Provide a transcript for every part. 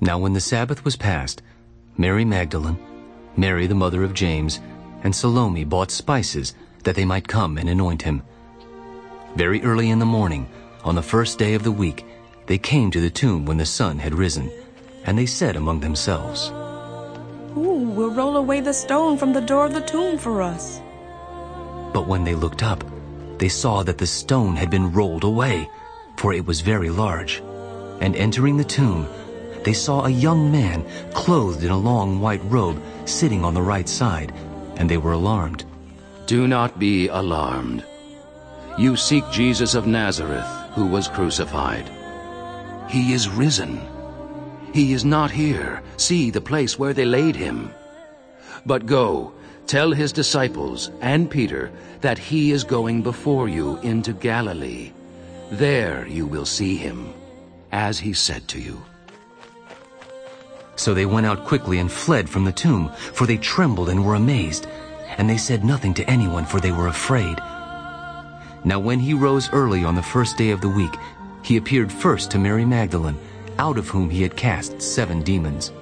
Now when the Sabbath was past, Mary Magdalene, Mary the mother of James, and Salome bought spices that they might come and anoint him. Very early in the morning, on the first day of the week, they came to the tomb when the sun had risen, and they said among themselves, "Who will roll away the stone from the door of the tomb for us?" But when they looked up, they saw that the stone had been rolled away, for it was very large. And entering the tomb, they saw a young man clothed in a long white robe sitting on the right side, and they were alarmed. Do not be alarmed. You seek Jesus of Nazareth, who was crucified. He is risen. He is not here. See the place where they laid him. But go, tell his disciples and Peter that he is going before you into Galilee. There you will see him, as he said to you." So they went out quickly and fled from the tomb, for they trembled and were amazed. And they said nothing to anyone, for they were afraid. Now when he rose early on the first day of the week, he appeared first to Mary Magdalene, out of whom he had cast 7 demons.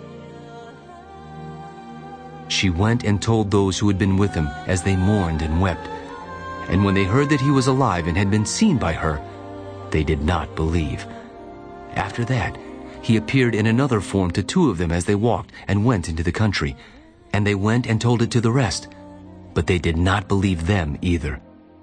She went and told those who had been with him, as they mourned and wept. And when they heard that he was alive and had been seen by her, they did not believe. After that, he appeared in another form to 2 of them as they walked and went into the country. And they went and told it to the rest, but they did not believe them either.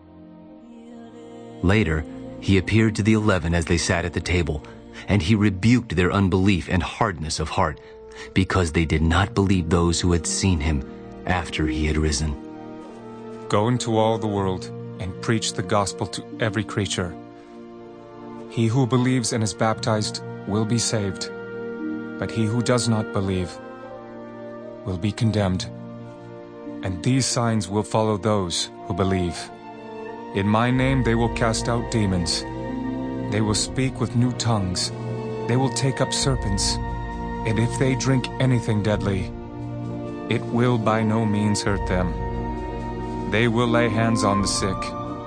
Later, he appeared to the 11 as they sat at the table, and he rebuked their unbelief and hardness of heart, because they did not believe those who had seen him after he had risen. Go into all the world and preach the gospel to every creature. He who believes and is baptized will be saved, but he who does not believe will be condemned. And these signs will follow those who believe. In my name they will cast out demons. They will speak with new tongues. They will take up serpents. And if they drink anything deadly, it will by no means hurt them. They will lay hands on the sick,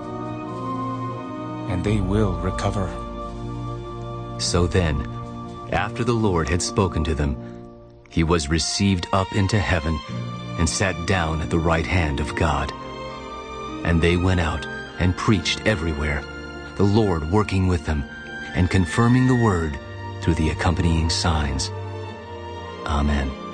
and they will recover." So then, after the Lord had spoken to them, he was received up into heaven and sat down at the right hand of God. And they went out and preached everywhere, the Lord working with them and confirming the word through the accompanying signs. Amen.